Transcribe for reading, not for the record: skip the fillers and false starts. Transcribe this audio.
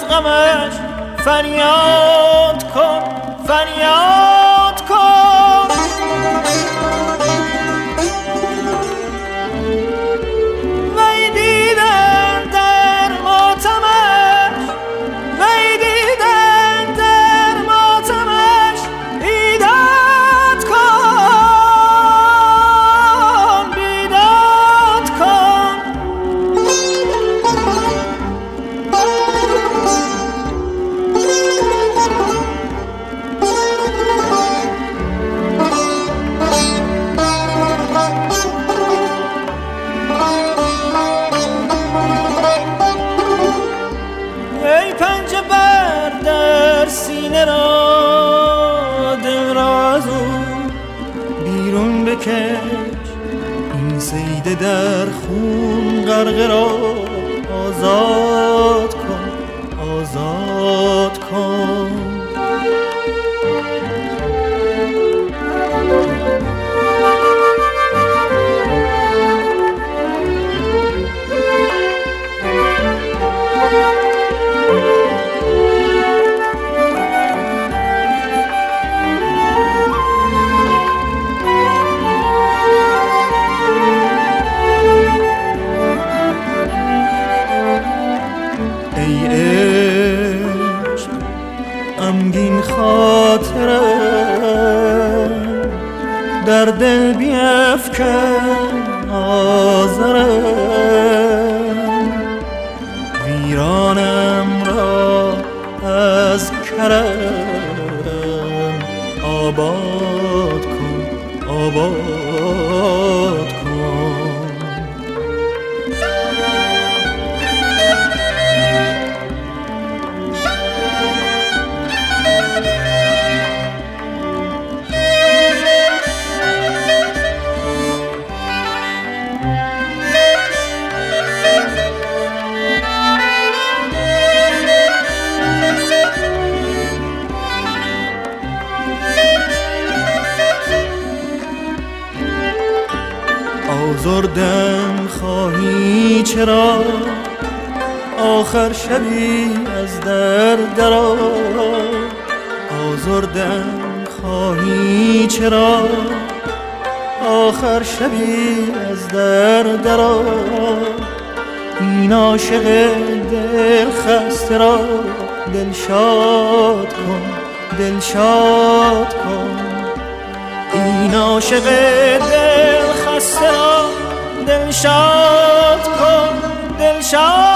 غمش فریاد کن فریاد کن. وی دیدن در ماتمش وی دیدن در ماتمش بیداد کن بیداد کن. ای پنجه بر در سینه را دل را از او بیرون بکش. این صید در خون غرقه را آزاد کن آزاد کن. غمگین خاطرم در دل بیفکن آزرم. ویرانم را از کرم آباد کن آباد کن. آزردم خواهی چرا آخر شبی از در درآ. آزردم خواهی چرا آخر شبی از در درآ. این عاشق دل خسته را دلشاد کن دلشاد کن. این عاشق دل خسته را دلشاد کن دلشاد